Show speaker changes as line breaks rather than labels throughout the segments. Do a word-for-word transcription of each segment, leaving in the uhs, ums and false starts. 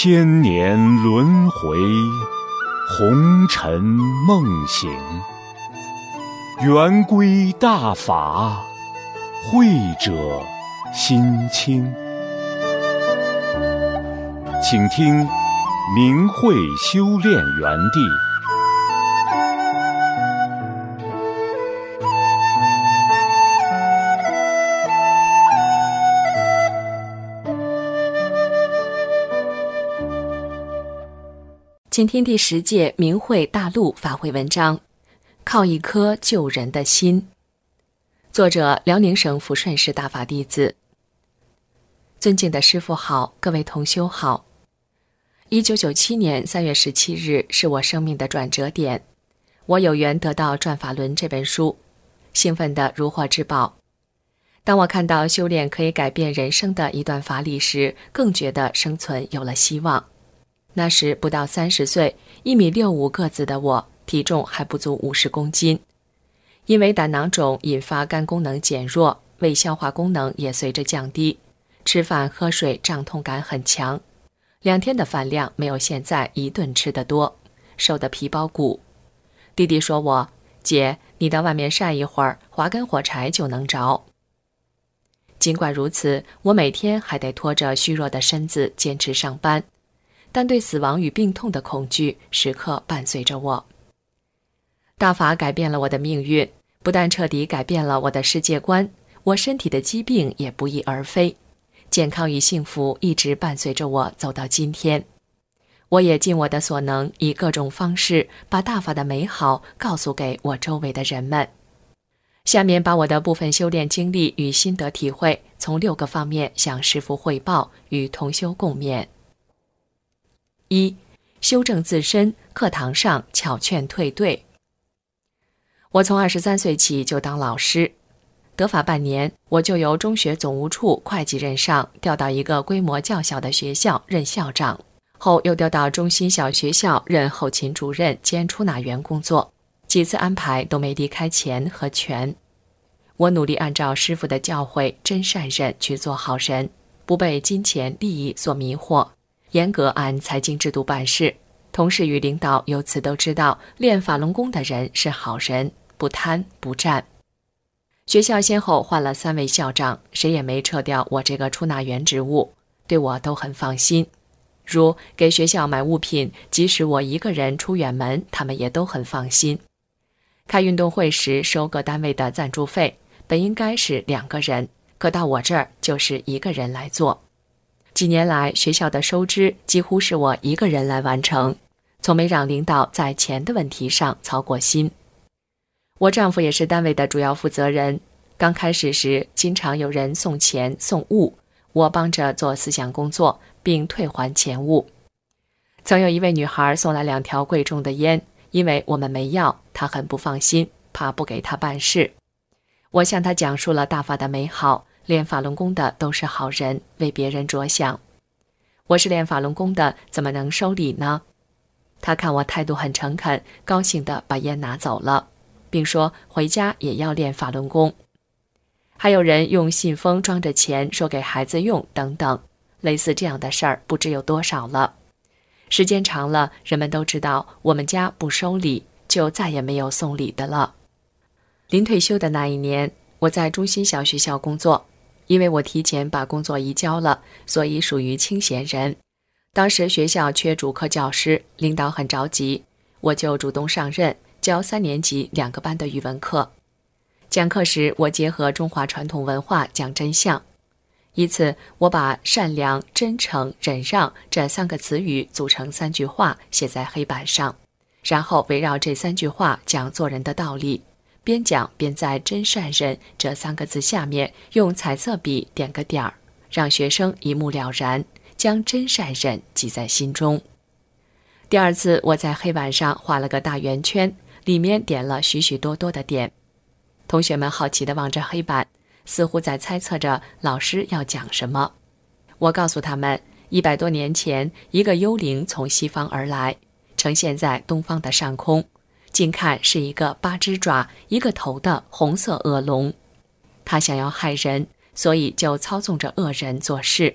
千年轮回，红尘梦醒。圆规大法，慧者心清。请听明慧修炼园地。
请听第十届明慧大陆法会文章，靠一颗救人的心。作者：辽宁省抚顺市大法弟子。尊敬的师父好，各位同修好。一九九七年三月十七日是我生命的转折点，我有缘得到《转法轮》这本书，兴奋得如获至宝。当我看到修炼可以改变人生的一段法理时，更觉得生存有了希望。那时不到三十岁，一米六五个子的我，体重还不足五十公斤。因为胆囊肿引发肝功能减弱，胃消化功能也随着降低，吃饭喝水胀痛感很强，两天的饭量没有现在一顿吃得多，瘦得皮包骨。弟弟说我，姐，你到外面晒一会儿，划根火柴就能着。尽管如此，我每天还得拖着虚弱的身子坚持上班，但对死亡与病痛的恐惧时刻伴随着我。大法改变了我的命运，不但彻底改变了我的世界观，我身体的疾病也不翼而飞，健康与幸福一直伴随着我走到今天。我也尽我的所能，以各种方式把大法的美好告诉给我周围的人们。下面把我的部分修炼经历与心得体会，从六个方面向师父汇报，与同修共勉。一、修正自身，课堂上巧劝退队。我从二十三岁起就当老师，得法半年，我就由中学总务处会计任上调到一个规模较小的学校任校长，后又调到中心小学校任后勤主任兼出纳员工作，几次安排都没离开钱和权。我努力按照师父的教诲真善忍去做好人，不被金钱利益所迷惑，严格按财经制度办事，同事与领导由此都知道练法轮功的人是好人，不贪不占。学校先后换了三位校长，谁也没撤掉我这个出纳员职务，对我都很放心。如给学校买物品，即使我一个人出远门，他们也都很放心。开运动会时收各单位的赞助费，本应该是两个人，可到我这儿就是一个人来做。几年来，学校的收支几乎是我一个人来完成，从没让领导在钱的问题上操过心。我丈夫也是单位的主要负责人，刚开始时经常有人送钱送物，我帮着做思想工作，并退还钱物。曾有一位女孩送来两条贵重的烟，因为我们没要，她很不放心，怕不给她办事。我向她讲述了大法的美好，练法轮功的都是好人，为别人着想。我是练法轮功的，怎么能收礼呢？他看我态度很诚恳，高兴地把烟拿走了，并说回家也要练法轮功。还有人用信封装着钱说给孩子用等等，类似这样的事儿不知有多少了。时间长了，人们都知道我们家不收礼，就再也没有送礼的了。临退休的那一年，我在中心小学校工作，因为我提前把工作移交了，所以属于清闲人。当时学校缺主课教师，领导很着急，我就主动上任，教三年级两个班的语文课。讲课时，我结合中华传统文化讲真相。一次，我把善良、真诚、忍让这三个词语组成三句话写在黑板上，然后围绕这三句话讲做人的道理，边讲边在真善忍这三个字下面用彩色笔点个点儿，让学生一目了然，将真善忍记在心中。第二次，我在黑板上画了个大圆圈，里面点了许许多多的点。同学们好奇地望着黑板，似乎在猜测着老师要讲什么。我告诉他们，一百多年前，一个幽灵从西方而来，呈现在东方的上空，近看是一个八只爪、一个头的红色恶龙。他想要害人，所以就操纵着恶人做事，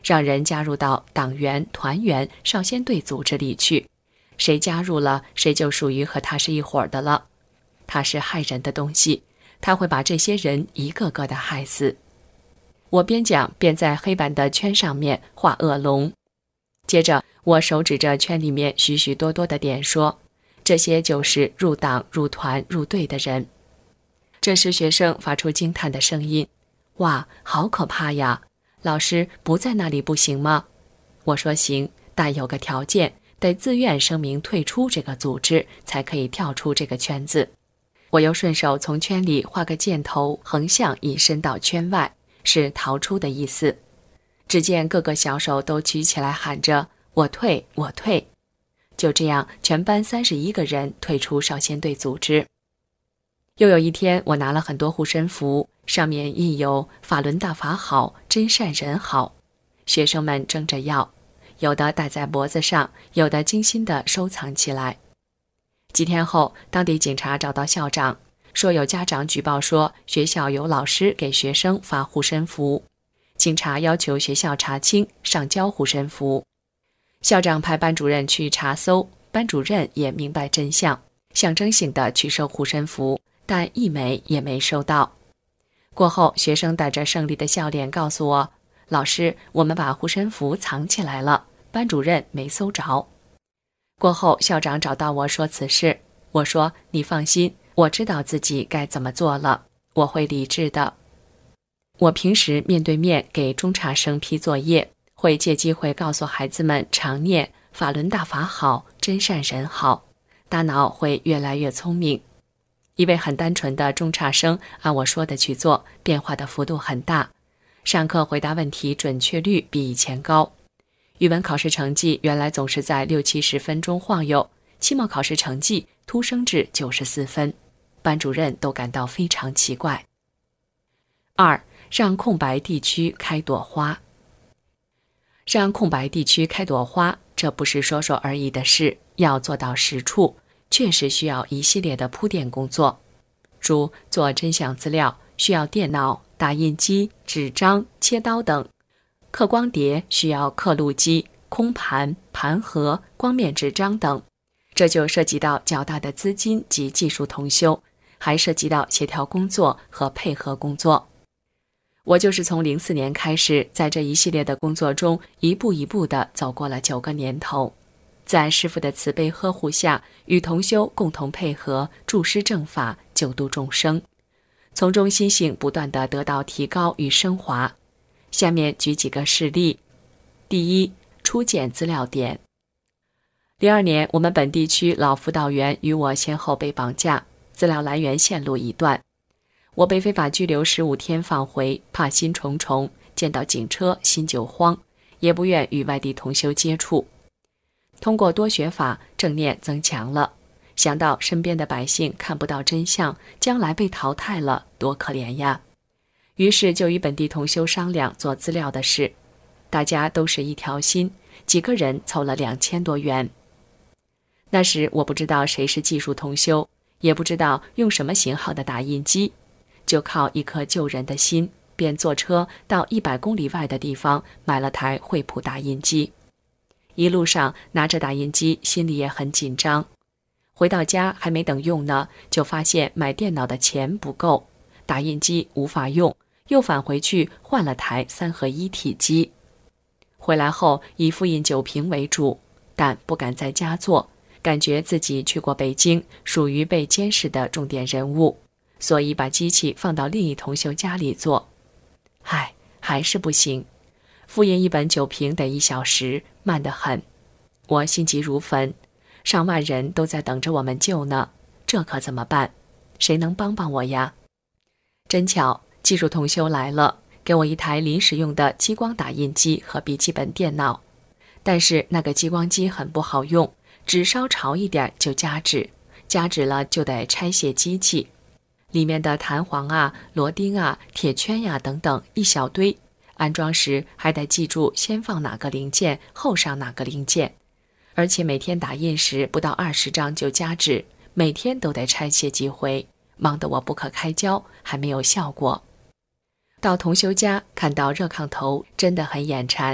让人加入到党员、团员、少先队组织里去，谁加入了，谁就属于和他是一伙儿的了。他是害人的东西，他会把这些人一个个的害死。我边讲边在黑板的圈上面画恶龙，接着我手指着圈里面许许多多的点说，这些就是入党、入团、入队的人。这时学生发出惊叹的声音，哇，好可怕呀！老师不在那里不行吗？我说行，但有个条件，得自愿声明退出这个组织，才可以跳出这个圈子。我又顺手从圈里画个箭头，横向引伸到圈外，是逃出的意思。只见各个小手都举起来喊着我退我退。就这样，全班三十一个人退出少先队组织。又有一天，我拿了很多护身符，上面印有法轮大法好，真善人好。学生们争着要，有的戴在脖子上，有的精心地收藏起来。几天后，当地警察找到校长，说有家长举报说学校有老师给学生发护身符，警察要求学校查清，上交护身符。校长派班主任去查搜，班主任也明白真相，象征性的去收护身符，但一枚也没收到。过后，学生带着胜利的笑脸告诉我，老师，我们把护身符藏起来了，班主任没搜着。过后，校长找到我说此事，我说你放心，我知道自己该怎么做了，我会理智的。我平时面对面给中差生批作业，会借机会告诉孩子们常念法轮大法好，真善人好，大脑会越来越聪明。一位很单纯的中差生按我说的去做，变化的幅度很大，上课回答问题准确率比以前高。语文考试成绩原来总是在六七十分中晃悠，期末考试成绩突升至九十四分，班主任都感到非常奇怪。二，让空白地区开朵花。让空白地区开朵花，这不是说说而已的事，要做到实处，确实需要一系列的铺垫工作。如做真相资料需要电脑、打印机、纸张、切刀等，刻光碟需要刻录机、空盘、盘盒、光面纸张等，这就涉及到较大的资金及技术同修，还涉及到协调工作和配合工作。我就是从零四年开始，在这一系列的工作中，一步一步地走过了九个年头，在师父的慈悲呵护下，与同修共同配合，助师正法，救度众生，从中心性不断地得到提高与升华。下面举几个事例。第一，初见资料点。零二年，我们本地区老辅导员与我先后被绑架，资料来源线路已断。我被非法拘留十五天放回，怕心重重，见到警车心就慌，也不愿与外地同修接触。通过多学法，正念增强了，想到身边的百姓看不到真相，将来被淘汰了，多可怜呀！于是就与本地同修商量做资料的事，大家都是一条心，几个人凑了两千多元。那时我不知道谁是技术同修，也不知道用什么型号的打印机，就靠一颗救人的心，便坐车到一百公里外的地方买了台惠普打印机。一路上拿着打印机，心里也很紧张。回到家还没等用呢，就发现买电脑的钱不够，打印机无法用，又返回去换了台三合一体机。回来后以复印酒瓶为主，但不敢在家做，感觉自己去过北京，属于被监视的重点人物，所以把机器放到另一同修家里做。唉，还是不行，复印一本酒瓶得一小时，慢得很。我心急如焚，上万人都在等着我们救呢，这可怎么办？谁能帮帮我呀？真巧，技术同修来了，给我一台临时用的激光打印机和笔记本电脑。但是那个激光机很不好用，纸稍潮一点就夹纸，夹纸了就得拆卸机器，里面的弹簧啊、螺钉啊、铁圈呀、等等一小堆，安装时还得记住先放哪个零件，后上哪个零件。而且每天打印时不到二十张就夹纸，每天都得拆卸几回，忙得我不可开交，还没有效果。到同修家看到热炕头真的很眼馋，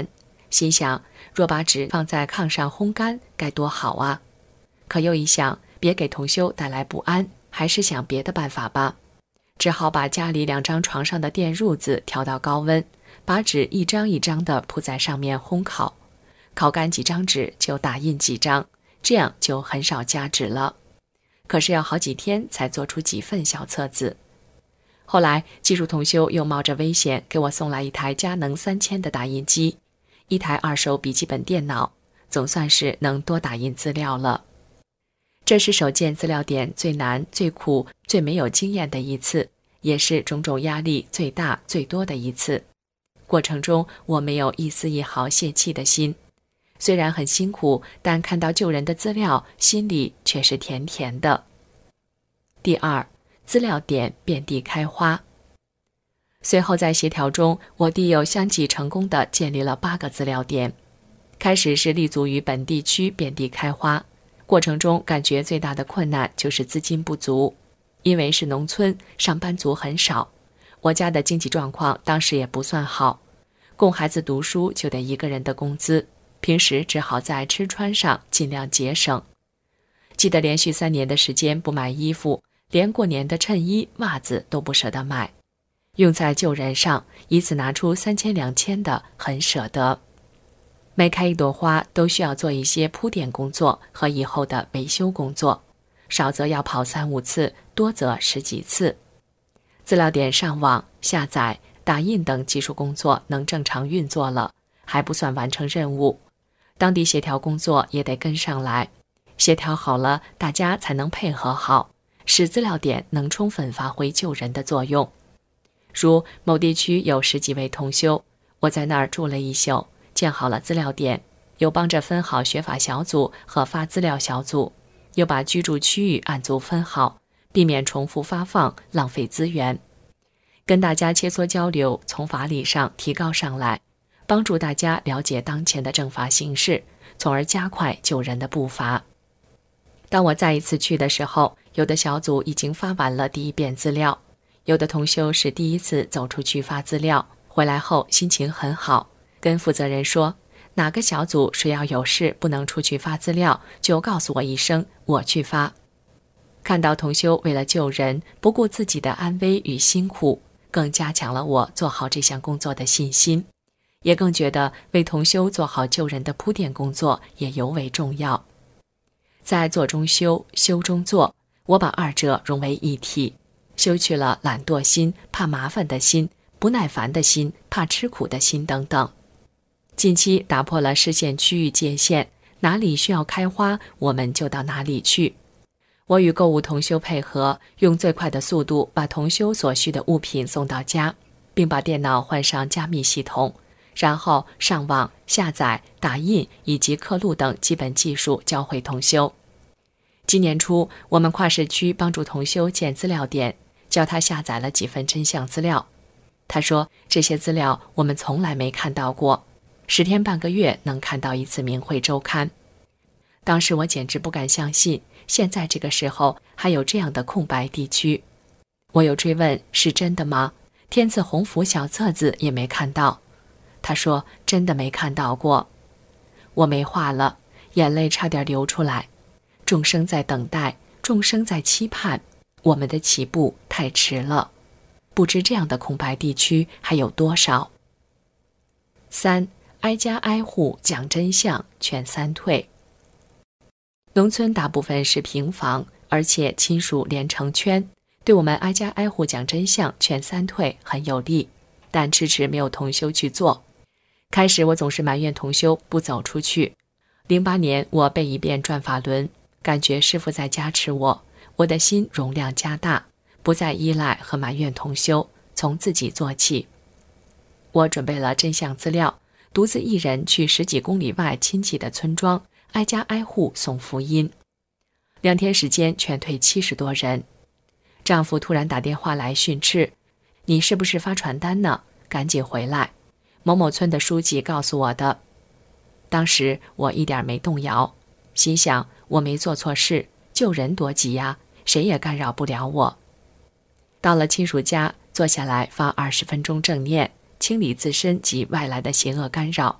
心想，若把纸放在炕上烘干，该多好啊！可又一想，别给同修带来不安，还是想别的办法吧。只好把家里两张床上的电褥子调到高温，把纸一张一张地铺在上面烘烤，烤干几张纸就打印几张，这样就很少加纸了。可是要好几天才做出几份小册子。后来技术同修又冒着危险给我送来一台佳能三千的打印机，一台二手笔记本电脑，总算是能多打印资料了。这是首建资料点最难、最苦、最没有经验的一次，也是种种压力最大、最多的一次。过程中我没有一丝一毫泄气的心，虽然很辛苦，但看到救人的资料，心里却是甜甜的。第二，资料点遍地开花。随后在协调中，我弟又相继成功地建立了八个资料点。开始是立足于本地区遍地开花，过程中感觉最大的困难就是资金不足，因为是农村，上班族很少，我家的经济状况当时也不算好，供孩子读书就得一个人的工资，平时只好在吃穿上尽量节省。记得连续三年的时间不买衣服，连过年的衬衣、袜子都不舍得买，用在救人上，一次拿出三千两千的，很舍得。每开一朵花都需要做一些铺垫工作和以后的维修工作，少则要跑三五次，多则十几次。资料点上网、下载、打印等技术工作能正常运作了，还不算完成任务，当地协调工作也得跟上来，协调好了，大家才能配合好，使资料点能充分发挥救人的作用。如某地区有十几位同修，我在那儿住了一宿，建好了资料点，又帮着分好学法小组和发资料小组，又把居住区域按组分好，避免重复发放，浪费资源。跟大家切磋交流，从法理上提高上来，帮助大家了解当前的正法形势，从而加快救人的步伐。当我再一次去的时候，有的小组已经发完了第一遍资料，有的同修是第一次走出去发资料，回来后心情很好，跟负责人说，哪个小组谁要有事不能出去发资料，就告诉我一声，我去发。看到同修为了救人，不顾自己的安危与辛苦，更加强了我做好这项工作的信心，也更觉得为同修做好救人的铺垫工作也尤为重要。在做中修，修中做，我把二者融为一体，修去了懒惰心、怕麻烦的心、不耐烦的心、怕吃苦的心等等。近期打破了视线区域界限，哪里需要开花，我们就到哪里去。我与购物同修配合，用最快的速度把同修所需的物品送到家，并把电脑换上加密系统，然后上网、下载、打印以及刻录等基本技术教会同修。今年初，我们跨市区帮助同修建资料点，教他下载了几份真相资料。他说，这些资料我们从来没看到过，十天半个月能看到一次明慧周刊。当时我简直不敢相信，现在这个时候还有这样的空白地区。我又追问，是真的吗？天赐鸿福小册子也没看到。他说，真的没看到过。我没话了，眼泪差点流出来。众生在等待，众生在期盼，我们的起步太迟了，不知这样的空白地区还有多少。三，挨家挨户讲真相，劝三退。农村大部分是平房，而且亲属连成圈，对我们挨家挨户讲真相，劝三退很有利，但迟迟没有同修去做。开始我总是埋怨同修不走出去。零八年我背一遍转法轮，感觉师父在加持我，我的心容量加大，不再依赖和埋怨同修，从自己做起。我准备了真相资料，独自一人去十几公里外亲戚的村庄，挨家挨户送福音。两天时间劝退七十多人。丈夫突然打电话来训斥，你是不是发传单呢？赶紧回来。某某村的书记告诉我的。当时我一点没动摇，心想我没做错事，救人多急呀，谁也干扰不了我。到了亲属家，坐下来发二十分钟正念，清理自身及外来的邪恶干扰，找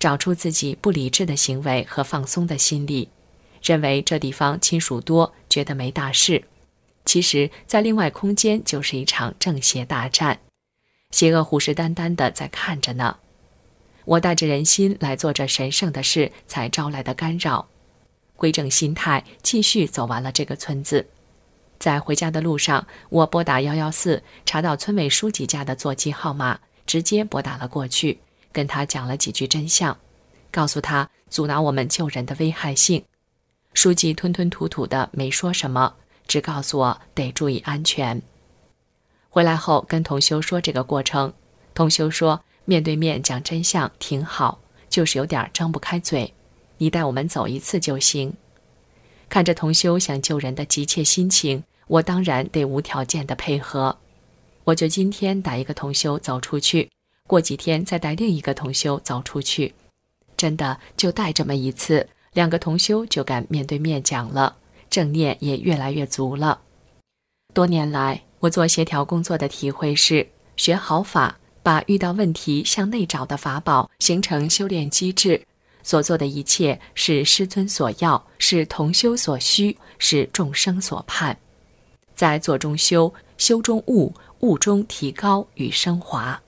找出自己不理智的行为和放松的心理，认为这地方亲属多，觉得没大事。其实在另外空间就是一场正邪大战，邪恶虎视眈眈地在看着呢。我带着人心来做着神圣的事，才招来的干扰。归正心态，继续走完了这个村子。在回家的路上，我拨打一一四，查到村委书记家的座机号码，直接拨打了过去，跟他讲了几句真相，告诉他阻挠我们救人的危害性。书记吞吞吐吐的没说什么，只告诉我得注意安全。回来后跟同修说这个过程，同修说面对面讲真相挺好，就是有点张不开嘴，你带我们走一次就行。看着同修想救人的急切心情，我当然得无条件的配合。我就今天带一个同修走出去，过几天再带另一个同修走出去，真的就带这么一次，两个同修就敢面对面讲了，正念也越来越足了。多年来我做协调工作的体会是，学好法，把遇到问题向内找的法宝形成修炼机制，所做的一切是师尊所要，是同修所需，是众生所盼。在做中修，修中悟，悟中提高与升华。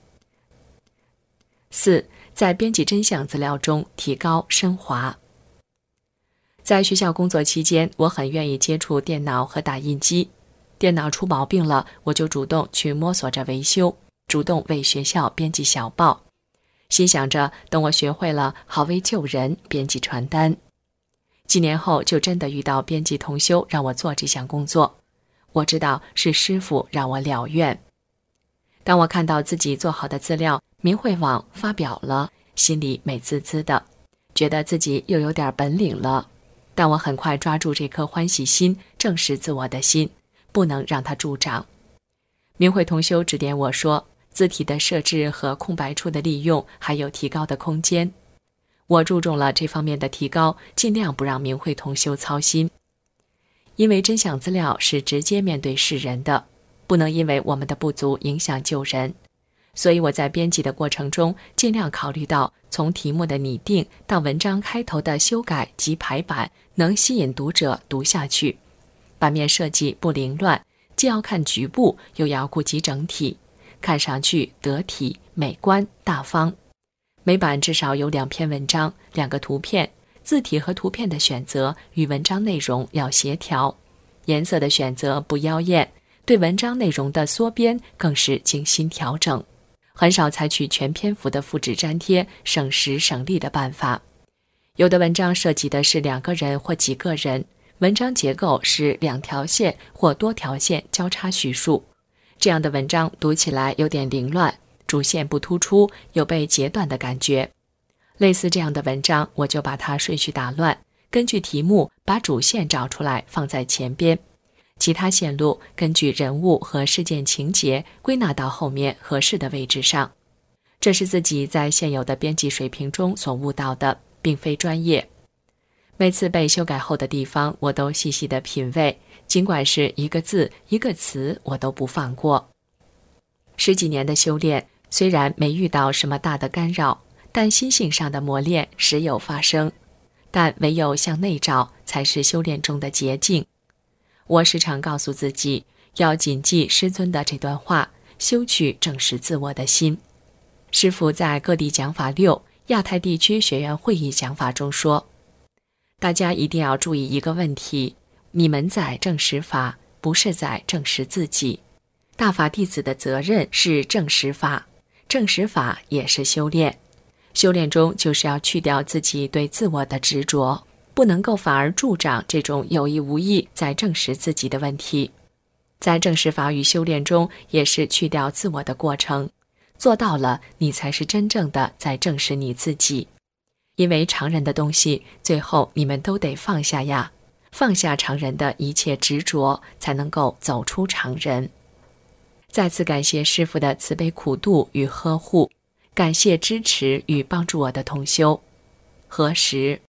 四，在编辑真相资料中提高升华。在学校工作期间，我很愿意接触电脑和打印机。电脑出毛病了，我就主动去摸索着维修，主动为学校编辑小报，心想着等我学会了，好为救人编辑传单。几年后就真的遇到编辑同修让我做这项工作，我知道是师父让我了愿。当我看到自己做好的资料明慧网发表了，心里美滋滋的，觉得自己又有点本领了。但我很快抓住这颗欢喜心，正视自我的心，不能让它助长。明慧同修指点我说，字体的设置和空白处的利用还有提高的空间。我注重了这方面的提高，尽量不让明慧同修操心。因为真相资料是直接面对世人的，不能因为我们的不足影响救人。所以我在编辑的过程中，尽量考虑到从题目的拟定到文章开头的修改及排版，能吸引读者读下去。版面设计不凌乱，既要看局部，又要顾及整体，看上去得体、美观、大方。每版至少有两篇文章，两个图片，字体和图片的选择与文章内容要协调，颜色的选择不妖艳，对文章内容的缩编更是精心调整。很少采取全篇幅的复制粘贴，省时省力的办法。有的文章涉及的是两个人或几个人，文章结构是两条线或多条线交叉叙述，这样的文章读起来有点凌乱，主线不突出，有被截断的感觉。类似这样的文章，我就把它顺序打乱，根据题目把主线找出来放在前边，其他线路根据人物和事件情节归纳到后面合适的位置上。这是自己在现有的编辑水平中所悟到的，并非专业。每次被修改后的地方，我都细细的品味，尽管是一个字一个词，我都不放过。十几年的修炼，虽然没遇到什么大的干扰，但心性上的磨练时有发生。但唯有向内找，才是修炼中的捷径。我时常告诉自己，要谨记师尊的这段话，修取正视自我的心。师父在各地讲法六亚太地区学员会议讲法中说，大家一定要注意一个问题，你们在正视法，不是在正视自己。大法弟子的责任是正视法，正视法也是修炼。修炼中就是要去掉自己对自我的执着，不能够反而助长这种有意无意在正视自己的问题。在正视法与修炼中，也是去掉自我的过程，做到了，你才是真正的在正视你自己。因为常人的东西，最后你们都得放下呀，放下常人的一切执着，才能够走出常人。再次感谢师父的慈悲苦度与呵护，感谢支持与帮助我的同修。何时？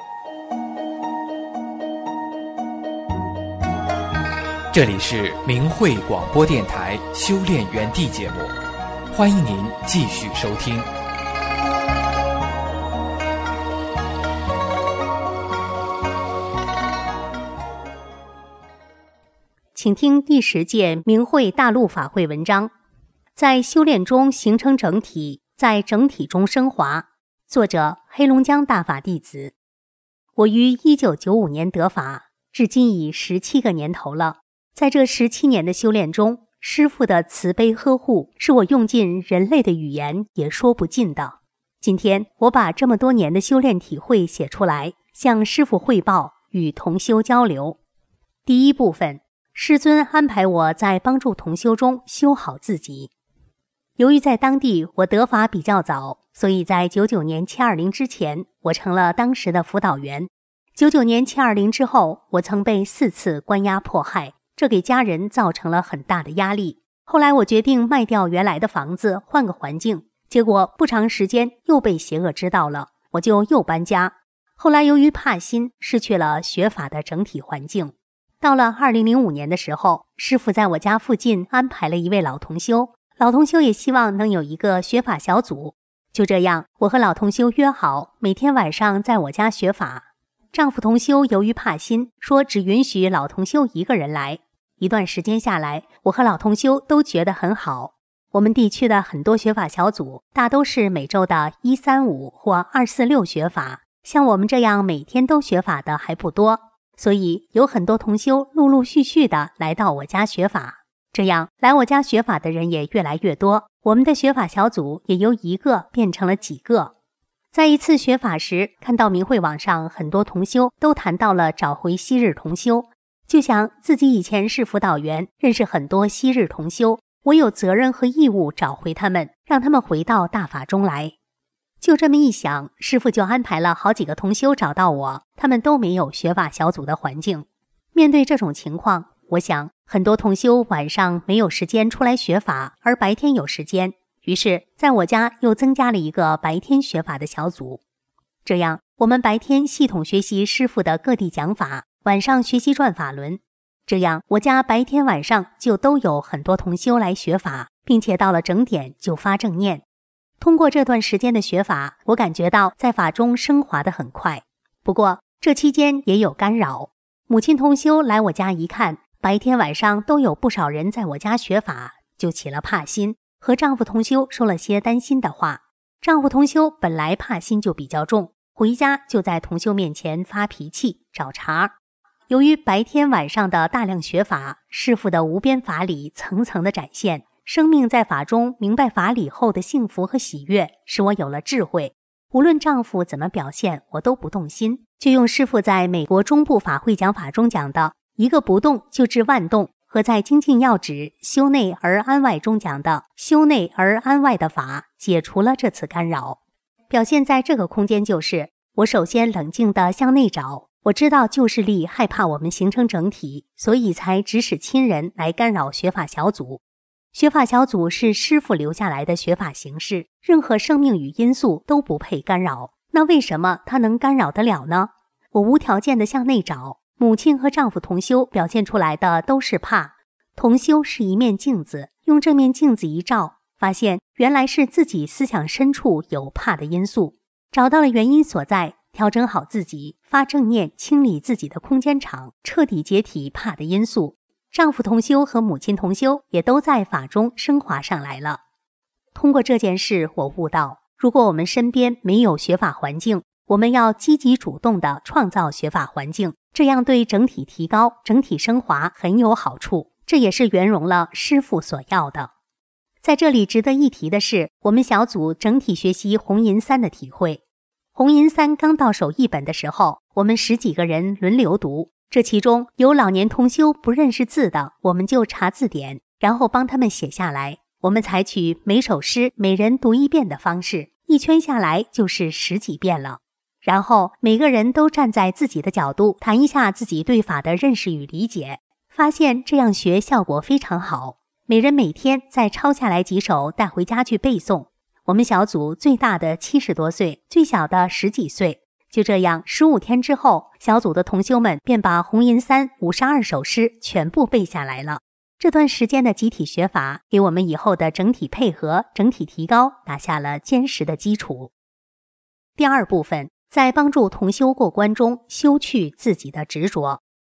这里是明慧广播电台修炼园地节目，欢迎您继续收听。
请听第十届明慧大陆法会文章，在修炼中形成整体，在整体中升华。作者：黑龙江大法弟子。我于一九九五年得法，至今已十七个年头了。在这十七年的修炼中，师父的慈悲呵护是我用尽人类的语言也说不尽的。今天我把这么多年的修炼体会写出来，向师父汇报，与同修交流。第一部分，师尊安排我在帮助同修中修好自己。由于在当地我得法比较早，所以在九九年七二零之前，我成了当时的辅导员。九九年七二零之后，我曾被四次关押迫害，这给家人造成了很大的压力。后来我决定卖掉原来的房子，换个环境，结果不长时间又被邪恶知道了，我就又搬家。后来由于怕心，失去了学法的整体环境。到了二零零五年的时候，师父在我家附近安排了一位老同修，老同修也希望能有一个学法小组。就这样，我和老同修约好，每天晚上在我家学法。丈夫同修由于怕心，说只允许老同修一个人来。一段时间下来，我和老同修都觉得很好。我们地区的很多学法小组，大都是每周的一三五或二四六学法，像我们这样每天都学法的还不多。所以有很多同修陆陆续续的来到我家学法，这样来我家学法的人也越来越多，我们的学法小组也由一个变成了几个。在一次学法时，看到明慧网上很多同修都谈到了找回昔日同修，就想自己以前是辅导员，认识很多昔日同修，我有责任和义务找回他们，让他们回到大法中来。就这么一想，师父就安排了好几个同修找到我，他们都没有学法小组的环境。面对这种情况，我想很多同修晚上没有时间出来学法，而白天有时间，于是在我家又增加了一个白天学法的小组。这样，我们白天系统学习师父的各地讲法，晚上学习转法轮。这样，我家白天晚上就都有很多同修来学法，并且到了整点就发正念。通过这段时间的学法，我感觉到在法中升华得很快。不过这期间也有干扰，母亲同修来我家一看，白天晚上都有不少人在我家学法，就起了怕心，和丈夫同修说了些担心的话。丈夫同修本来怕心就比较重，回家就在同修面前发脾气找茬。由于白天晚上的大量学法，师父的无边法理层层的展现，生命在法中明白法理后的幸福和喜悦，使我有了智慧。无论丈夫怎么表现，我都不动心，就用师父在美国中部法会讲法中讲的一个不动就治万动，和在精进要旨修内而安外中讲的修内而安外的法，解除了这次干扰。表现在这个空间就是，我首先冷静地向内找，我知道旧势力害怕我们形成整体，所以才指使亲人来干扰学法小组。学法小组是师父留下来的学法形式，任何生命与因素都不配干扰，那为什么它能干扰得了呢？我无条件地向内找，母亲和丈夫同修表现出来的都是怕。同修是一面镜子，用这面镜子一照，发现原来是自己思想深处有怕的因素，找到了原因所在，调整好自己，发正念，清理自己的空间场，彻底解体怕的因素。丈夫同修和母亲同修也都在法中升华上来了。通过这件事，我悟到，如果我们身边没有学法环境，我们要积极主动地创造学法环境，这样对整体提高、整体升华很有好处。这也是圆融了师父所要的。在这里值得一提的是，我们小组整体学习红银三的体会。红银三刚到手一本的时候，我们十几个人轮流读，这其中有老年同修不认识字的，我们就查字典，然后帮他们写下来。我们采取每首诗每人读一遍的方式，一圈下来就是十几遍了。然后每个人都站在自己的角度谈一下自己对法的认识与理解，发现这样学效果非常好。每人每天再抄下来几首带回家去背诵。我们小组最大的七十多岁，最小的十几岁。就这样，十五天之后，小组的同修们便把红银三五十二首诗全部背下来了。这段时间的集体学法，给我们以后的整体配合、整体提高打下了坚实的基础。第二部分，在帮助同修过关中，修去自己的执着。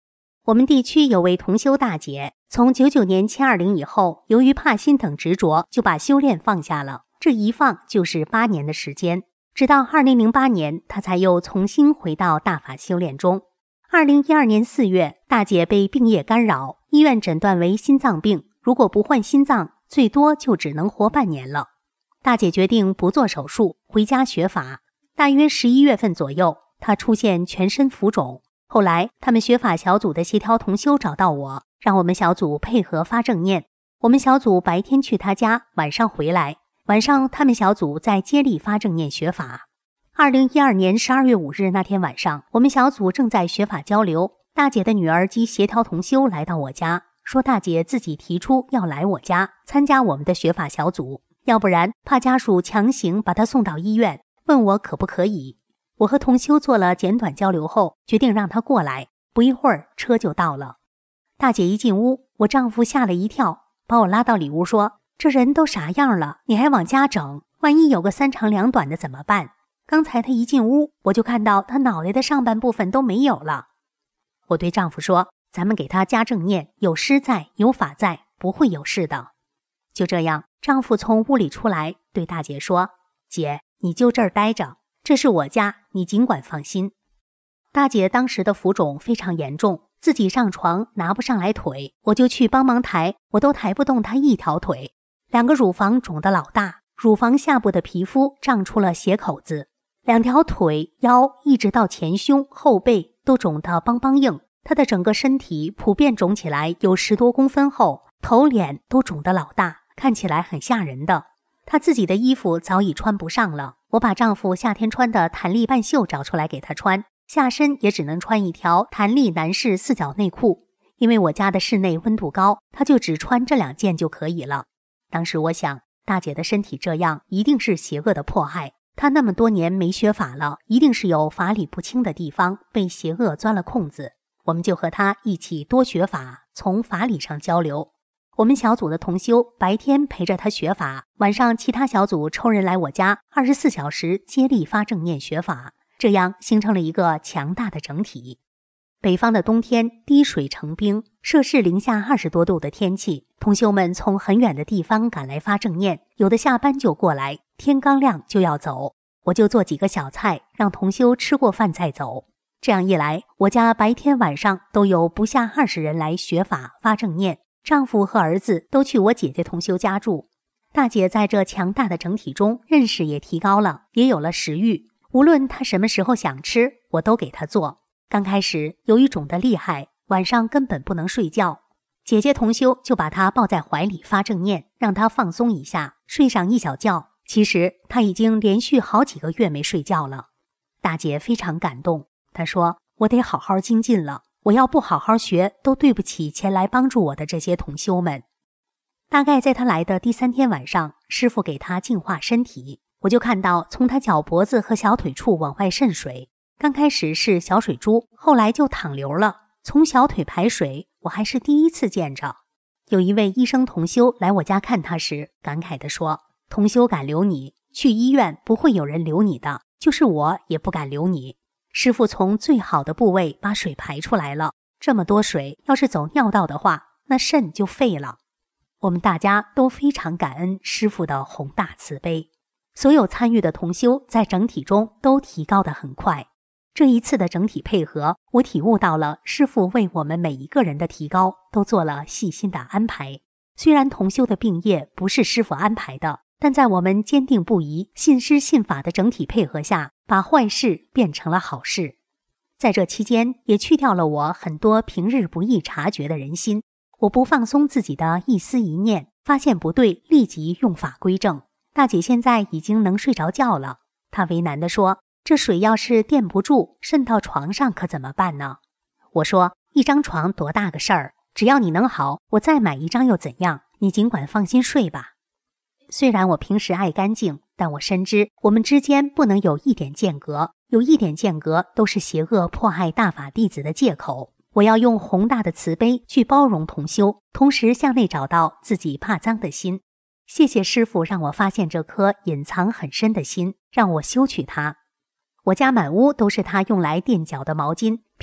我们地区有位同修大姐，从九九年迁二零以后，由于怕心等执着，就把修炼放下了。这一放就是八年的时间，直到二零零八年，她才又重新回到大法修炼中。二零一二年四月，大姐被病业干扰，医院诊断为心脏病，如果不换心脏，最多就只能活半年了。大姐决定不做手术，回家学法。大约十一月份左右，她出现全身浮肿。后来，他们学法小组的协调同修找到我，让我们小组配合发正念。我们小组白天去她家，晚上回来。晚上，他们小组在接力发正念学法。二零一二年十二月五日那天晚上，我们小组正在学法交流。大姐的女儿及协调同修来到我家，说大姐自己提出要来我家参加我们的学法小组，要不然怕家属强行把她送到医院，问我可不可以。我和同修做了简短交流后，决定让她过来。不一会儿，车就到了。大姐一进屋，我丈夫吓了一跳，把我拉到里屋说：“这人都啥样了，你还往家整？万一有个三长两短的怎么办？”刚才他一进屋，我就看到他脑袋的上半部分都没有了。我对丈夫说：“咱们给他加正念，有师在，有法在，不会有事的。”就这样，丈夫从屋里出来，对大姐说：“姐，你就这儿待着，这是我家，你尽管放心。”大姐当时的浮肿非常严重，自己上床拿不上来腿，我就去帮忙抬，我都抬不动她一条腿。两个乳房肿得老大，乳房下部的皮肤胀出了血口子。两条腿、腰一直到前胸、后背都肿得梆梆硬，她的整个身体普遍肿起来有十多公分厚，头脸都肿得老大，看起来很吓人的。她自己的衣服早已穿不上了，我把丈夫夏天穿的弹力半袖找出来给她穿，下身也只能穿一条弹力男士四角内裤，因为我家的室内温度高，她就只穿这两件就可以了。当时我想，大姐的身体这样一定是邪恶的迫害，她那么多年没学法了，一定是有法理不清的地方，被邪恶钻了空子。我们就和她一起多学法，从法理上交流。我们小组的同修白天陪着她学法，晚上其他小组抽人来我家，二十四小时接力发正念学法，这样形成了一个强大的整体。北方的冬天滴水成冰，摄氏零下二十多度的天气，同修们从很远的地方赶来发正念，有的下班就过来，天刚亮就要走。我就做几个小菜，让同修吃过饭再走。这样一来，我家白天晚上都有不下二十人来学法发正念，丈夫和儿子都去我姐姐同修家住。大姐在这强大的整体中，认识也提高了，也有了食欲。无论她什么时候想吃，我都给她做。刚开始由于肿得厉害，晚上根本不能睡觉，姐姐同修就把她抱在怀里发正念，让她放松一下，睡上一小觉。其实她已经连续好几个月没睡觉了。大姐非常感动，她说：“我得好好精进了，我要不好好学，都对不起前来帮助我的这些同修们。”大概在她来的第三天晚上，师父给她净化身体，我就看到从她脚脖子和小腿处往外渗水。刚开始是小水珠，后来就淌流了，从小腿排水，我还是第一次见着。有一位医生同修来我家看他时，感慨地说：“同修敢留你，去医院不会有人留你的，就是我也不敢留你。师父从最好的部位把水排出来了，这么多水，要是走尿道的话，那肾就废了。”我们大家都非常感恩师父的宏大慈悲，所有参与的同修在整体中都提高得很快。这一次的整体配合，我体悟到了师父为我们每一个人的提高都做了细心的安排。虽然同修的病业不是师父安排的，但在我们坚定不移、信师信法的整体配合下，把坏事变成了好事。在这期间，也去掉了我很多平日不易察觉的人心。我不放松自己的一丝一念，发现不对，立即用法归正。大姐现在已经能睡着觉了，她为难地说：“这水要是垫不住，渗到床上可怎么办呢？”我说：“一张床多大个事儿，只要你能好，我再买一张又怎样？你尽管放心睡吧。”虽然我平时爱干净，但我深知我们之间不能有一点间隔，有一点间隔都是邪恶迫害大法弟子的借口。我要用宏大的慈悲去包容同修，同时向内找到自己怕脏的心。谢谢师父让我发现这颗隐藏很深的心，让我修取它。我家满屋都是他用来垫脚的毛巾，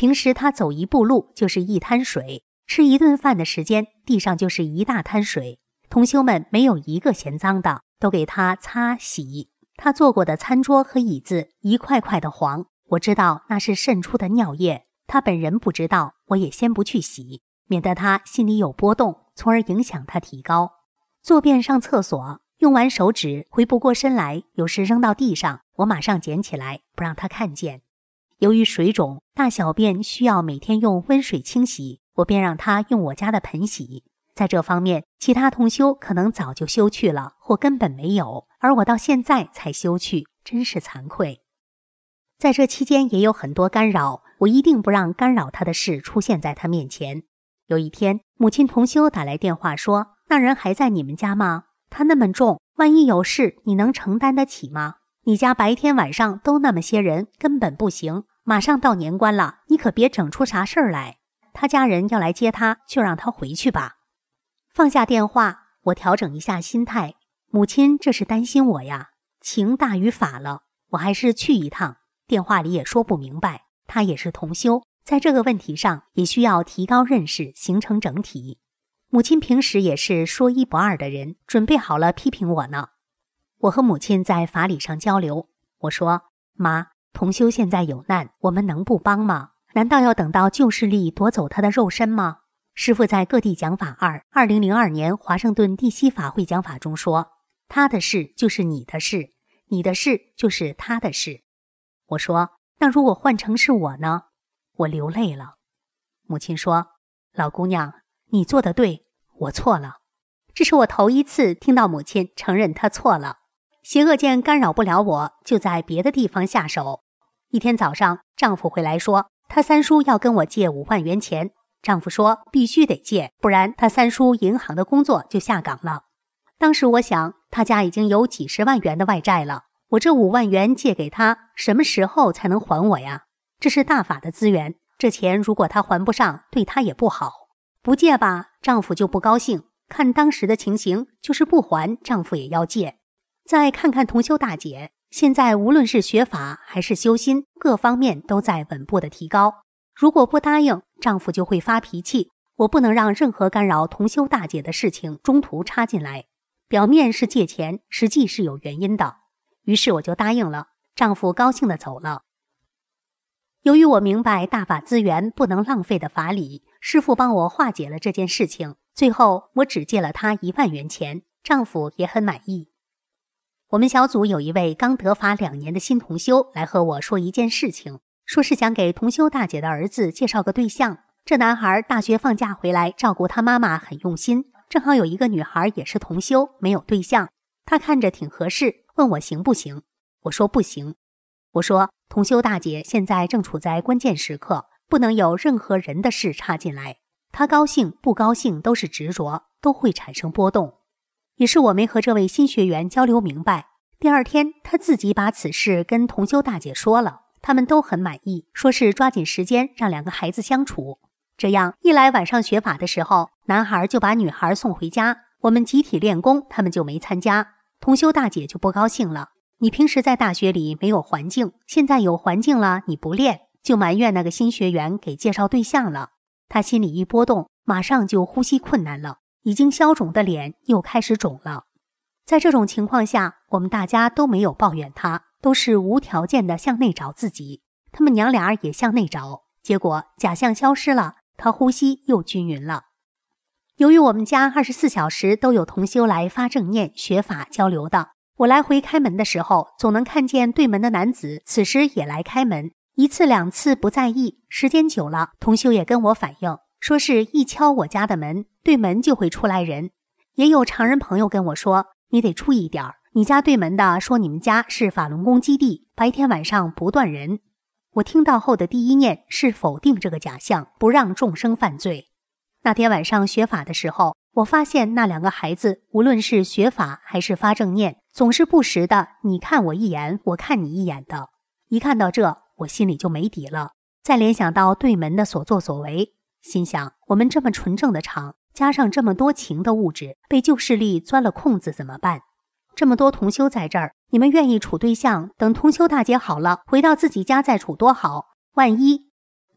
平时他走一步路就是一滩水，吃一顿饭的时间，地上就是一大滩水。同修们没有一个嫌脏的，都给他擦洗。他坐过的餐桌和椅子一块块的黄，我知道那是渗出的尿液，他本人不知道，我也先不去洗，免得他心里有波动，从而影响他提高。坐便上厕所，用完手指回不过身来，有时扔到地上，我马上捡起来，不让他看见。由于水肿，大小便需要每天用温水清洗，我便让他用我家的盆洗。在这方面，其他同修可能早就休去了，或根本没有，而我到现在才休去，真是惭愧。在这期间也有很多干扰，我一定不让干扰他的事出现在他面前。有一天，母亲同修打来电话说，那人还在你们家吗？他那么重，万一有事，你能承担得起吗？你家白天晚上都那么些人，根本不行，马上到年关了，你可别整出啥事儿来。他家人要来接他，就让他回去吧。放下电话，我调整一下心态，母亲这是担心我呀，情大于法了，我还是去一趟。电话里也说不明白，他也是同修，在这个问题上也需要提高认识，形成整体。母亲平时也是说一不二的人，准备好了批评我呢。我和母亲在法理上交流，我说，妈，同修现在有难，我们能不帮吗？难道要等到旧势力夺走他的肉身吗？师父在各地讲法二二零零二年华盛顿地西法会讲法中说，他的事就是你的事，你的事就是他的事。我说，那如果换成是我呢？我流泪了。母亲说，老姑娘，你做得对，我错了。这是我头一次听到母亲承认她错了。邪恶见干扰不了我，就在别的地方下手。一天早上，丈夫回来说，他三叔要跟我借五万元钱。丈夫说必须得借，不然他三叔银行的工作就下岗了。当时我想，他家已经有几十万元的外债了，我这五万元借给他，什么时候才能还我呀？这是大法的资源，这钱如果他还不上，对他也不好。不借吧，丈夫就不高兴，看当时的情形，就是不还，丈夫也要借。再看看同修大姐，现在无论是学法还是修心，各方面都在稳步的提高。如果不答应，丈夫就会发脾气，我不能让任何干扰同修大姐的事情中途插进来。表面是借钱，实际是有原因的。于是我就答应了，丈夫高兴地走了。由于我明白大法资源不能浪费的法理，师父帮我化解了这件事情，最后我只借了他一万元钱，丈夫也很满意。我们小组有一位刚得法两年的新同修来和我说一件事情，说是想给同修大姐的儿子介绍个对象。这男孩大学放假回来照顾他妈妈很用心，正好有一个女孩也是同修，没有对象，他看着挺合适，问我行不行。我说不行。我说同修大姐现在正处在关键时刻，不能有任何人的事插进来，他高兴不高兴都是执着，都会产生波动。也是我没和这位新学员交流明白，第二天他自己把此事跟同修大姐说了，他们都很满意，说是抓紧时间让两个孩子相处。这样一来，晚上学法的时候，男孩就把女孩送回家，我们集体练功，他们就没参加。同修大姐就不高兴了，你平时在大学里没有环境，现在有环境了你不练，就埋怨那个新学员给介绍对象了。他心里一波动，马上就呼吸困难了，已经消肿的脸又开始肿了。在这种情况下，我们大家都没有抱怨他，都是无条件的向内找自己。他们娘俩也向内找，结果假象消失了，他呼吸又均匀了。由于我们家二十四小时都有同修来发正念、学法交流的，我来回开门的时候，总能看见对门的男子此时也来开门，一次两次不在意，时间久了，同修也跟我反映，说是一敲我家的门，对门就会出来人。也有常人朋友跟我说，你得注意点儿，你家对门的说你们家是法轮功基地，白天晚上不断人。我听到后的第一念是否定这个假象，不让众生犯罪。那天晚上学法的时候，我发现那两个孩子无论是学法还是发正念，总是不时的你看我一眼我看你一眼的。一看到这，我心里就没底了，再联想到对门的所作所为，心想我们这么纯正的场，加上这么多情的物质，被旧势力钻了空子怎么办？这么多同修在这儿，你们愿意处对象，等同修大姐好了，回到自己家再处多好。万一……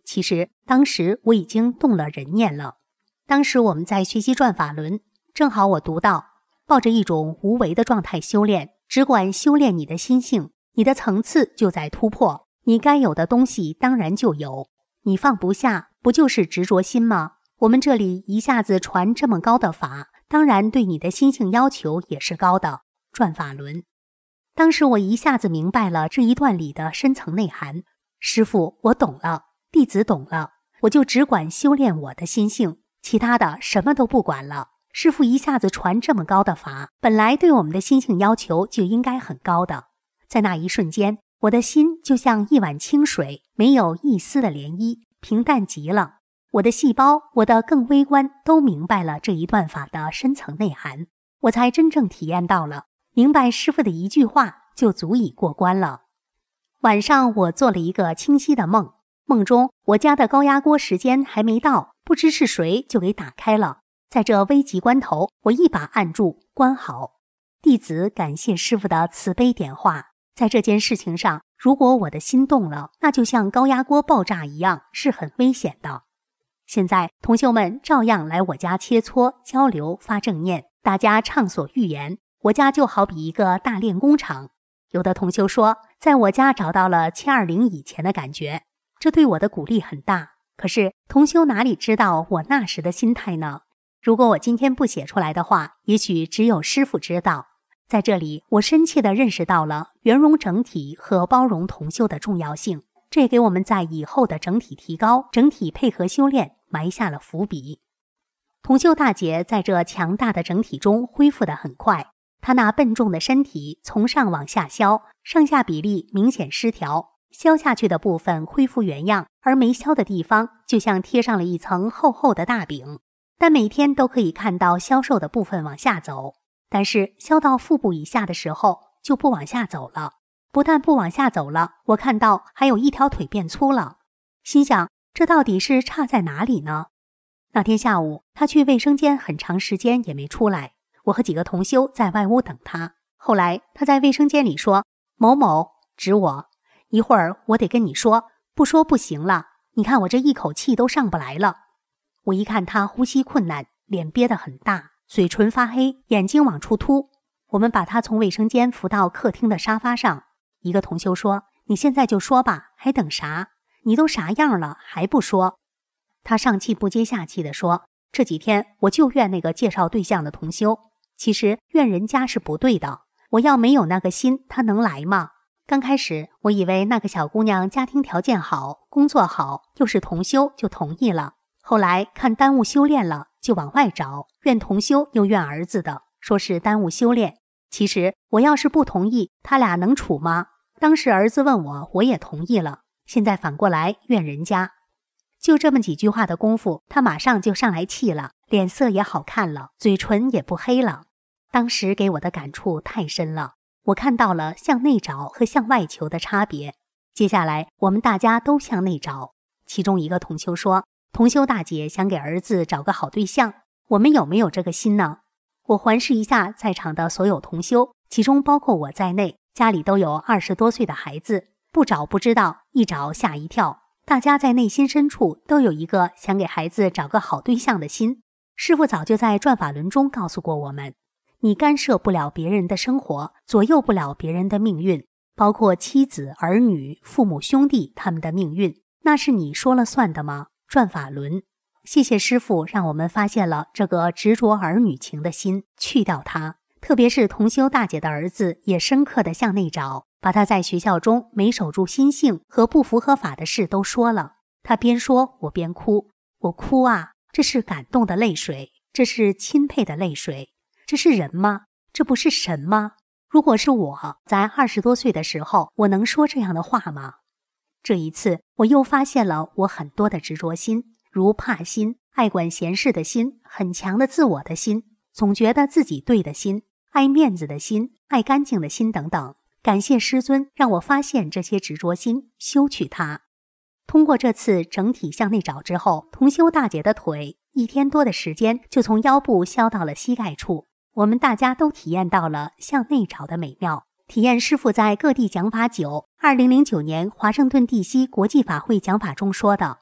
其实当时我已经动了人念了。当时我们在学习转法轮，正好我读到，抱着一种无为的状态修炼，只管修炼你的心性，你的层次就在突破，你该有的东西当然就有。你放不下，不就是执着心吗？我们这里一下子传这么高的法，当然对你的心性要求也是高的。转法轮，当时我一下子明白了这一段里的深层内涵。师父，我懂了，弟子懂了，我就只管修炼我的心性，其他的什么都不管了。师父一下子传这么高的法，本来对我们的心性要求就应该很高的。在那一瞬间，我的心就像一碗清水，没有一丝的涟漪，平淡极了。我的细胞，我的更微观都明白了这一段法的深层内涵，我才真正体验到了，明白师父的一句话就足以过关了。晚上我做了一个清晰的梦，梦中我家的高压锅时间还没到，不知是谁就给打开了。在这危急关头，我一把按住，关好。弟子感谢师父的慈悲点化。在这件事情上，如果我的心动了，那就像高压锅爆炸一样，是很危险的。现在同修们照样来我家切磋交流发正念，大家畅所欲言。我家就好比一个大炼工厂。有的同修说，在我家找到了七二零以前的感觉，这对我的鼓励很大。可是同修哪里知道我那时的心态呢？如果我今天不写出来的话，也许只有师父知道。在这里，我深切地认识到了圆融整体和包容同修的重要性，这也给我们在以后的整体提高、整体配合修炼埋下了伏笔。同修大姐在这强大的整体中恢复得很快，她那笨重的身体从上往下消，上下比例明显失调，消下去的部分恢复原样，而没消的地方就像贴上了一层厚厚的大饼。但每天都可以看到消瘦的部分往下走，但是消到腹部以下的时候就不往下走了。不但不往下走了，我看到还有一条腿变粗了，心想这到底是差在哪里呢？那天下午他去卫生间很长时间也没出来，我和几个同修在外屋等他。后来他在卫生间里说，某某，指我，一会儿我得跟你说，不说不行了，你看我这一口气都上不来了。我一看他呼吸困难，脸憋得很大，嘴唇发黑，眼睛往出凸。我们把他从卫生间扶到客厅的沙发上。一个同修说，你现在就说吧，还等啥？你都啥样了还不说？他上气不接下气地说，这几天我就怨那个介绍对象的同修，其实怨人家是不对的，我要没有那个心，他能来吗？刚开始我以为那个小姑娘家庭条件好，工作好，又是同修就同意了，后来看耽误修炼了，就往外找，怨同修又怨儿子的，说是耽误修炼。其实我要是不同意，他俩能处吗？当时儿子问我，我也同意了，现在反过来怨人家。就这么几句话的功夫，他马上就上来气了，脸色也好看了，嘴唇也不黑了。当时给我的感触太深了，我看到了向内找和向外求的差别。接下来我们大家都向内找，其中一个同修说，同修大姐想给儿子找个好对象，我们有没有这个心呢？我环视一下在场的所有同修，其中包括我在内，家里都有二十多岁的孩子，不找不知道，一找吓一跳。大家在内心深处都有一个想给孩子找个好对象的心。师父早就在转法轮中告诉过我们，你干涉不了别人的生活，左右不了别人的命运，包括妻子、儿女、父母、兄弟他们的命运，那是你说了算的吗？转法轮。谢谢师父让我们发现了这个执着儿女情的心，去掉它。特别是同修大姐的儿子也深刻地向内找，把他在学校中没守住心性和不符合法的事都说了。他边说我边哭，我哭啊，这是感动的泪水，这是钦佩的泪水。这是人吗？这不是神吗？如果是我在二十多岁的时候，我能说这样的话吗？这一次我又发现了我很多的执着心，如怕心、爱管闲事的心、很强的自我的心、总觉得自己对的心、爱面子的心、爱干净的心等等。感谢师尊让我发现这些执着心，修去它。通过这次整体向内找之后，同修大姐的腿一天多的时间就从腰部消到了膝盖处，我们大家都体验到了向内找的美妙。体验师父在各地讲法九二零零九年华盛顿地西国际法会讲法中说的，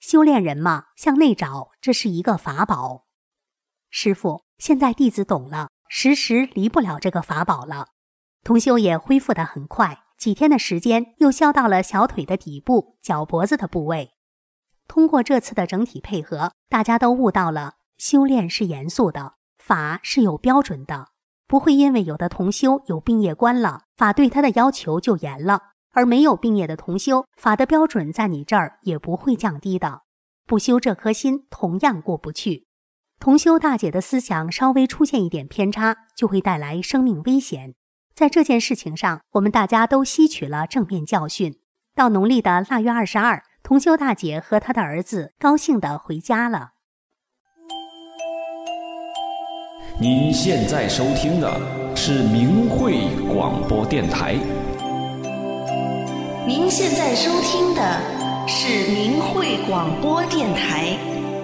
修炼人嘛，向内找，这是一个法宝。师父，现在弟子懂了，时时离不了这个法宝了。同修也恢复得很快，几天的时间又消到了小腿的底部、脚脖子的部位。通过这次的整体配合，大家都悟到了修炼是严肃的，法是有标准的，不会因为有的同修有病业关了，法对他的要求就严了，而没有病业的同修，法的标准在你这儿也不会降低的，不修这颗心同样过不去。同修大姐的思想稍微出现一点偏差，就会带来生命危险。在这件事情上，我们大家都吸取了正面教训。到农历的腊月二十二，同修大姐和她的儿子高兴地回家了。
您现在收听的是明慧广播电台。
您现在收听的是明慧广播电台。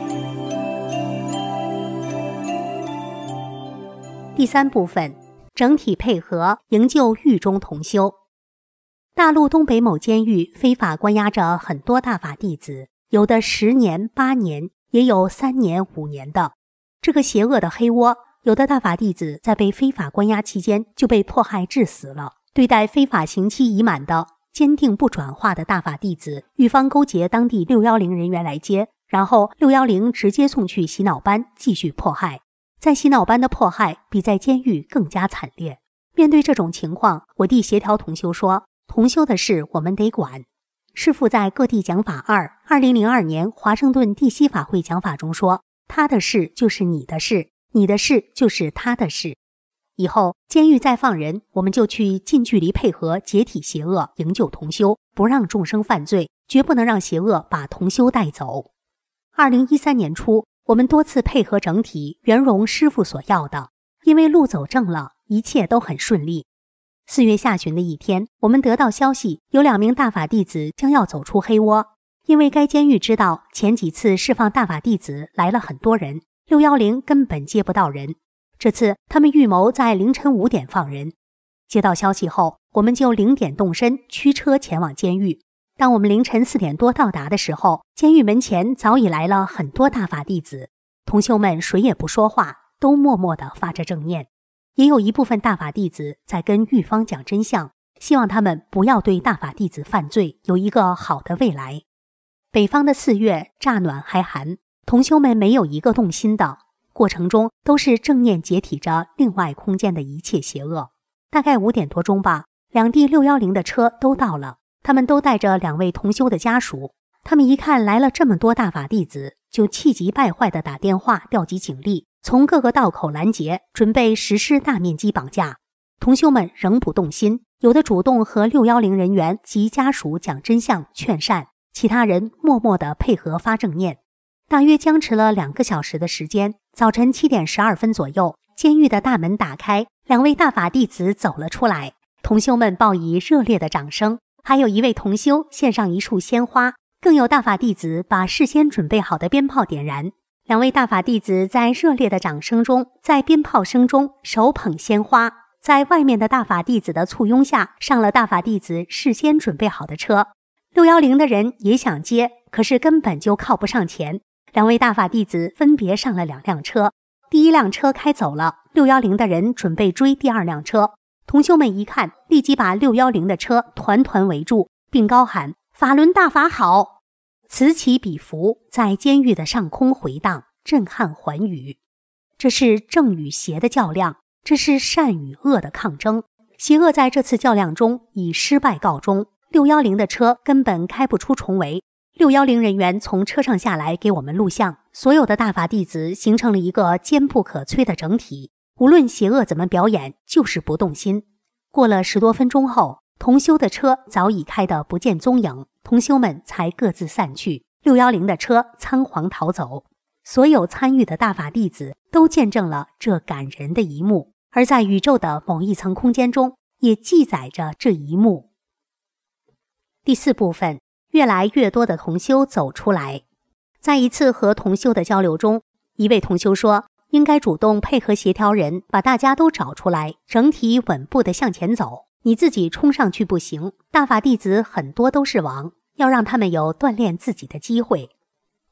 第三部分，整体配合营救狱中同修。大陆东北某监狱非法关押着很多大法弟子，有的十年、八年，也有三年、五年的。这个邪恶的黑窝，有的大法弟子在被非法关押期间就被迫害致死了。对待非法刑期已满的、坚定不转化的大法弟子，狱方勾结当地六一零人员来接，然后六一零直接送去洗脑班继续迫害。在洗脑班的迫害比在监狱更加惨烈。面对这种情况，我弟协调同修说，同修的事我们得管。师父在各地讲法二二零零二年华盛顿地西法会讲法中说，他的事就是你的事，你的事就是他的事。以后监狱再放人，我们就去近距离配合解体邪恶，营救同修，不让众生犯罪，绝不能让邪恶把同修带走。二零一三年初，我们多次配合整体圆融师父所要的，因为路走正了，一切都很顺利。四月下旬的一天，我们得到消息，有两名大法弟子将要走出黑窝。因为该监狱知道前几次释放大法弟子来了很多人，六一零根本接不到人。这次他们预谋在凌晨五点放人。接到消息后，我们就零点动身，驱车前往监狱。当我们凌晨四点多到达的时候，监狱门前早已来了很多大法弟子，同修们谁也不说话，都默默地发着正念。也有一部分大法弟子在跟狱方讲真相，希望他们不要对大法弟子犯罪有一个好的未来。北方的四月乍暖还寒，同修们没有一个动心的，过程中都是正念解体着另外空间的一切邪恶。大概五点多钟吧，两地六一零的车都到了，他们都带着两位同修的家属。他们一看来了这么多大法弟子，就气急败坏地打电话调集警力，从各个道口拦截，准备实施大面积绑架。同修们仍不动心，有的主动和六一零人员及家属讲真相劝善，其他人默默地配合发正念。大约僵持了两个小时的时间，早晨七点十二分左右，监狱的大门打开，两位大法弟子走了出来，同修们报以热烈的掌声，还有一位同修献上一束鲜花，更有大法弟子把事先准备好的鞭炮点燃。两位大法弟子在热烈的掌声中，在鞭炮声中手捧鲜花，在外面的大法弟子的簇拥下，上了大法弟子事先准备好的车。六一零的人也想接，可是根本就靠不上前。两位大法弟子分别上了两辆车，第一辆车开走了，六一零的人准备追第二辆车。同修们一看，立即把六一零的车团团围住，并高喊法轮大法好。此起彼伏，在监狱的上空回荡，震撼寰宇。这是正与邪的较量，这是善与恶的抗争。邪恶在这次较量中以失败告终，六一零的车根本开不出重围。六一零人员从车上下来给我们录像，所有的大法弟子形成了一个坚不可摧的整体，无论邪恶怎么表演，就是不动心。过了十多分钟后，同修的车早已开得不见踪影，同修们才各自散去，六一零的车仓皇逃走。所有参与的大法弟子都见证了这感人的一幕，而在宇宙的某一层空间中也记载着这一幕。第四部分，越来越多的同修走出来。在一次和同修的交流中，一位同修说，应该主动配合协调人，把大家都找出来，整体稳步地向前走。你自己冲上去不行，大法弟子很多都是王，要让他们有锻炼自己的机会。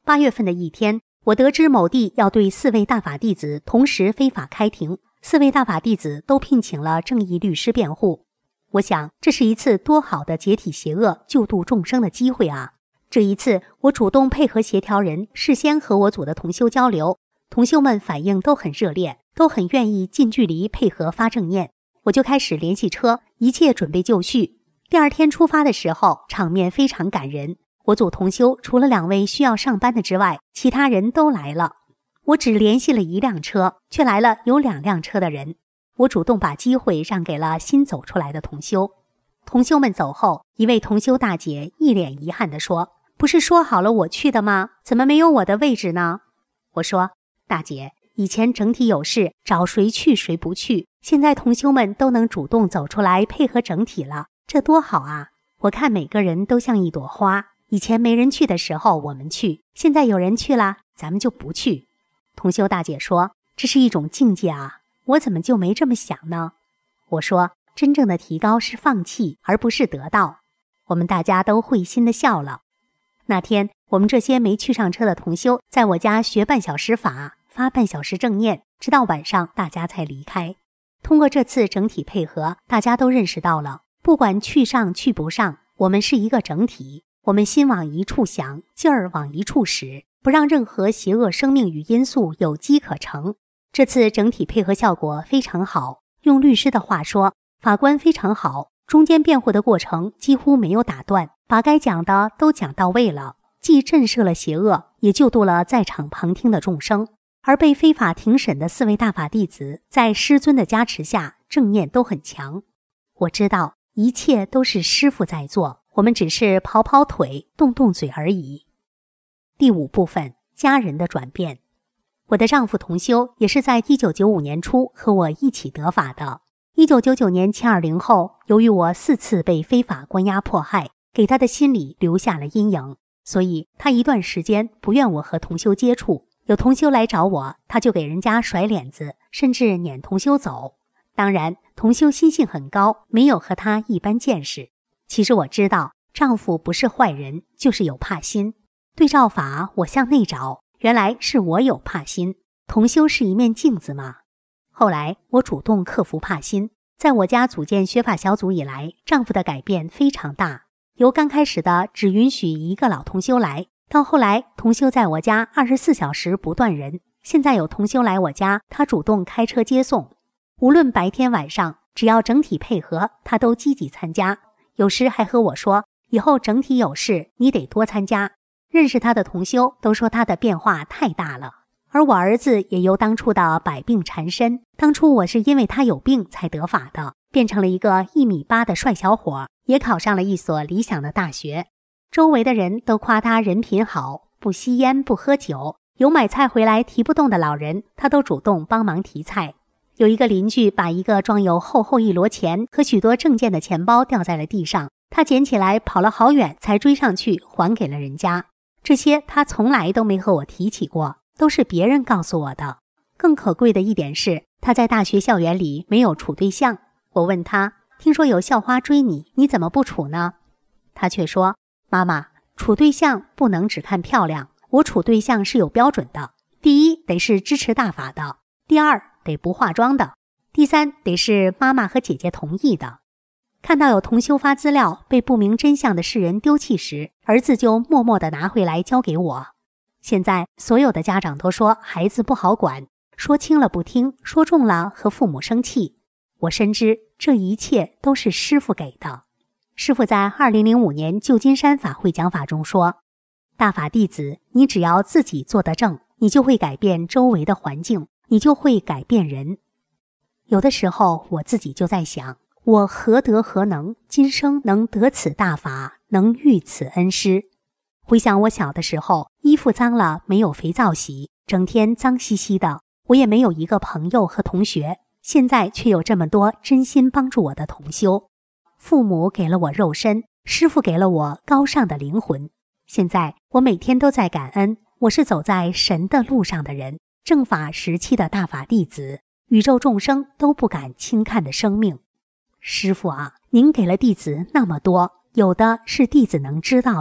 八月份的一天，我得知某地要对四位大法弟子同时非法开庭，四位大法弟子都聘请了正义律师辩护。我想，这是一次多好的解体邪恶、救度众生的机会啊！这一次，我主动配合协调人，事先和我组的同修交流，同修们反应都很热烈，都很愿意近距离配合发正念。我就开始联系车，一切准备就绪。第二天出发的时候，场面非常感人。我组同修除了两位需要上班的之外，其他人都来了。我只联系了一辆车，却来了有两辆车的人。我主动把机会让给了新走出来的同修。同修们走后，一位同修大姐一脸遗憾地说：“不是说好了我去的吗？怎么没有我的位置呢？”我说：“大姐，以前整体有事，找谁去谁不去，现在同修们都能主动走出来配合整体了，这多好啊！我看每个人都像一朵花，以前没人去的时候我们去，现在有人去了，咱们就不去。”同修大姐说：“这是一种境界啊，我怎么就没这么想呢？”我说：“真正的提高是放弃，而不是得到。”我们大家都会心地笑了。那天，我们这些没去上车的同修，在我家学半小时法，发半小时正念，直到晚上大家才离开。通过这次整体配合，大家都认识到了，不管去上去不上，我们是一个整体，我们心往一处想，劲儿往一处使，不让任何邪恶生命与因素有机可乘。这次整体配合效果非常好，用律师的话说，法官非常好，中间辩护的过程几乎没有打断，把该讲的都讲到位了，既震慑了邪恶，也救度了在场旁听的众生。而被非法庭审的四位大法弟子，在师尊的加持下，正念都很强。我知道一切都是师父在做，我们只是跑跑腿，动动嘴而已。第五部分，家人的转变。我的丈夫同修也是在一九九五年初和我一起得法的。一九九九年七二零后，由于我四次被非法关押迫害，给他的心里留下了阴影，所以他一段时间不愿我和同修接触。有同修来找我，他就给人家甩脸子，甚至撵同修走。当然，同修心性很高，没有和他一般见识。其实我知道，丈夫不是坏人，就是有怕心。对照法，我向内找，原来是我有怕心。同修是一面镜子嘛。后来我主动克服怕心，在我家组建学法小组以来，丈夫的改变非常大。由刚开始的只允许一个老同修来，到后来同修在我家二十四小时不断人，现在有同修来我家，他主动开车接送。无论白天晚上，只要整体配合，他都积极参加。有时还和我说，以后整体有事，你得多参加。认识他的同修都说他的变化太大了。而我儿子也由当初的百病缠身，当初我是因为他有病才得法的，变成了一个一米八的帅小伙，也考上了一所理想的大学。周围的人都夸他人品好，不吸烟不喝酒，有买菜回来提不动的老人，他都主动帮忙提菜。有一个邻居把一个装有厚厚一摞钱和许多证件的钱包掉在了地上，他捡起来跑了好远才追上去还给了人家。这些他从来都没和我提起过，都是别人告诉我的。更可贵的一点是，他在大学校园里没有处对象。我问他，听说有校花追你，你怎么不处呢？他却说，妈妈，处对象不能只看漂亮，我处对象是有标准的。第一，得是支持大法的；第二，得不化妆的；第三，得是妈妈和姐姐同意的。看到有同修发资料被不明真相的世人丢弃时，儿子就默默地拿回来交给我。现在所有的家长都说孩子不好管，说轻了不听，说重了和父母生气。我深知这一切都是师父给的。师父在二零零五年旧金山法会讲法中说，大法弟子，你只要自己做得正，你就会改变周围的环境，你就会改变人。有的时候我自己就在想，我何德何能，今生能得此大法，能遇此恩师。回想我小的时候，衣服脏了没有肥皂洗，整天脏兮兮的，我也没有一个朋友和同学，现在却有这么多真心帮助我的同修。父母给了我肉身，师父给了我高尚的灵魂。现在我每天都在感恩，我是走在神的路上的人，正法时期的大法弟子，宇宙众生都不敢轻看的生命。师父啊，您给了弟子那么多，有的是弟子能知道的，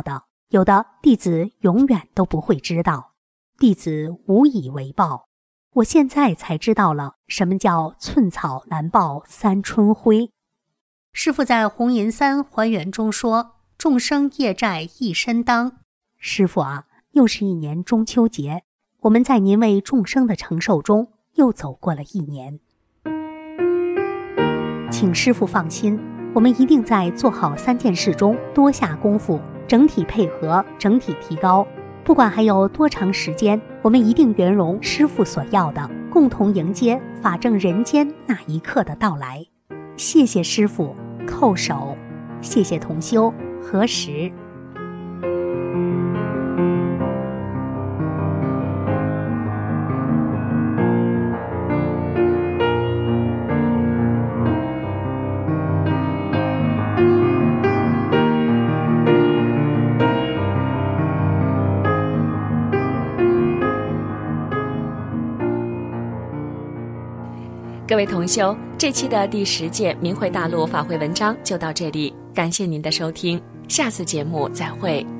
有的弟子永远都不会知道，弟子无以为报。我现在才知道了什么叫寸草难报三春晖。师父在红银三还原中说，众生业债一身当。师父啊，又是一年中秋节，我们在您为众生的承受中又走过了一年。请师父放心，我们一定在做好三件事中多下功夫，整体配合，整体提高。不管还有多长时间，我们一定圆融师父所要的，共同迎接法正人间那一刻的到来。谢谢师父，叩首。谢谢同修，合十。
各位同修，这期的第十届明慧大陆法会文章就到这里，感谢您的收听，下次节目再会。